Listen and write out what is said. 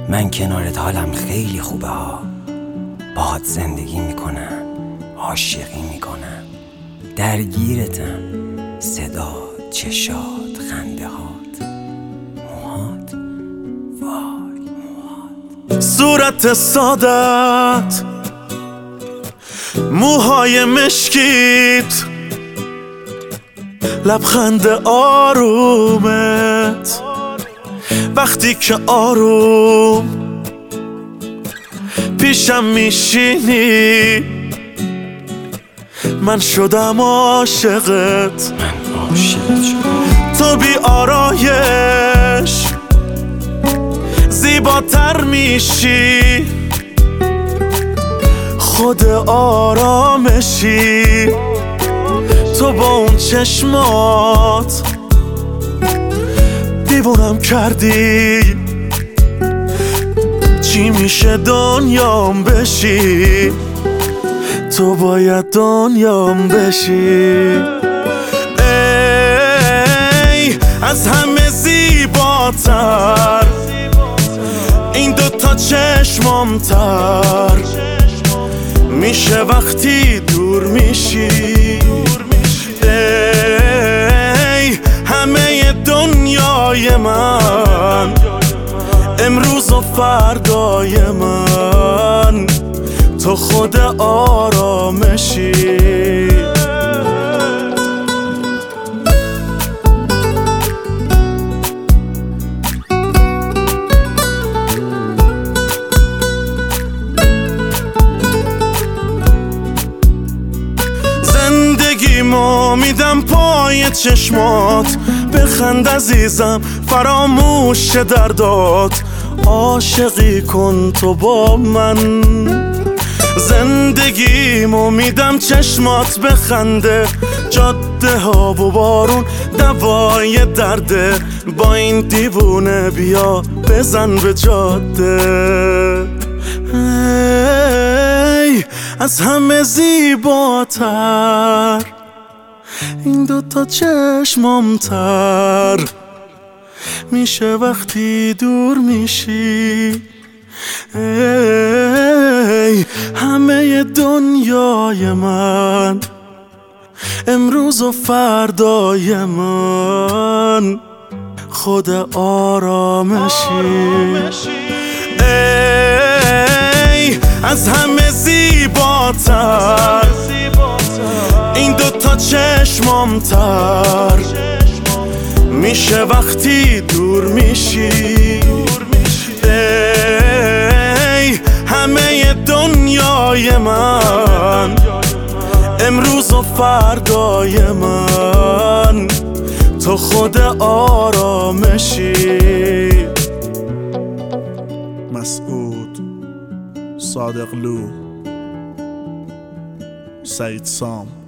من کنارت حالم خیلی خوبه ها. باهات زندگی میکنم، عاشقی میکنم، درگیرتم. صدا، چشات، خنده هات، موهات، وای موهات. صورت سادت، موهای مشکیت، لبخند آرومت وقتی که آروم پیشم میشینی من شدم عاشقت. تو بی آرایش زیباتر میشی، خود آرامشی. تو با اون چشمات دیوونم کردی، چی میشه دنیام بشی؟ تو باید دنیام بشی. ای از همه زیباتر این دوتا چشمام تر میشه وقتی دور میشی. ای همه دنیای من، امروز و فردای من، تو خود آرامشی. زندگیمو میدم پای چشمات، بخند عزیزم فراموش دردات. عاشقی کن تو با من، زندگیمو میدم چشمات بخنده. جاده ها و بارون دوای درده، با این دیوونه بیا بزن به جاده. ای از همه زیباتر این دوتا چشمام تر میشه وقتی دور میشی. ای همه دنیای من، امروز و فردای من، خود آرامشی. ای از همه زیباتر این دوتا چشمام تر میشه وقتی دور میشی. ای همه دنیای من، امروز و فردای من، تو خود آرامشی. مسعود صادقلو، سعید سام.